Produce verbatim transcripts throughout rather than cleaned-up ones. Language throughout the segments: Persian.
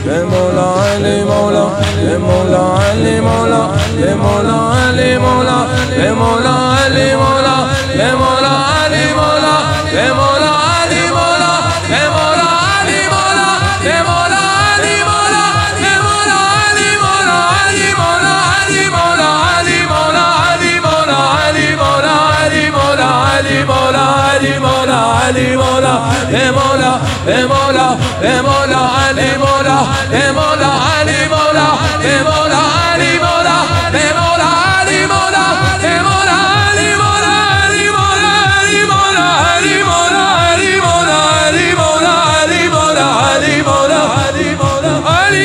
به مولا علی مولا به مولا علی مولا به مولا علی مولا به مولا علی مولا به مولا علی مولا به مولا علی مولا به مولا علی مولا به مولا علی مولا به مولا علی مولا علی مولا علی مولا علی مولا علی مولا علی مولا علی مولا علی مولا علی مولا علی مولا به مولا به مولا به مولا علی مولا به مولا علی مولا به مولا علی مولا به مولا علی مولا به مولا علی مولا علی مولا علی مولا علی مولا علی مولا علی مولا علی مولا علی مولا علی مولا علی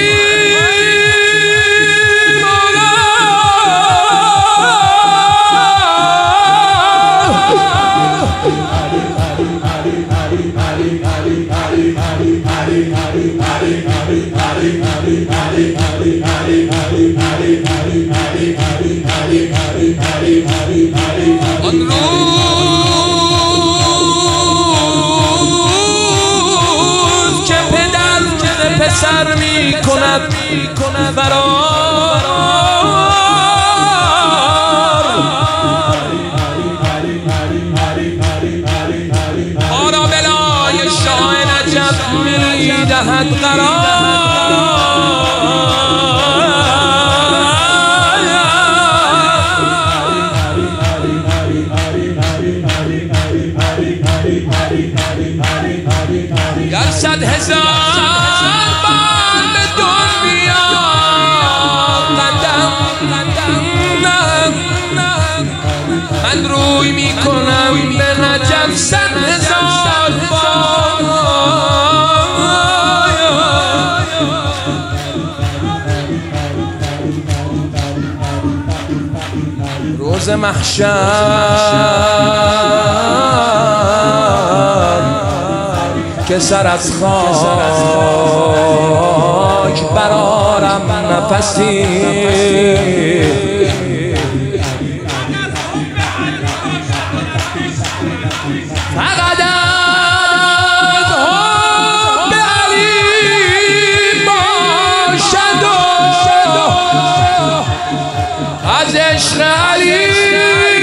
آن روز که پدر که پسر می کند فرار آرا بلای شاه نجف می دهد قرار گر صد هزار بار به دنیا قدم من روی می کنم به نجف صد هزار بار روز محشر که سر از خاک برارم نفسی فقط از حب علی باشد و از عشق علی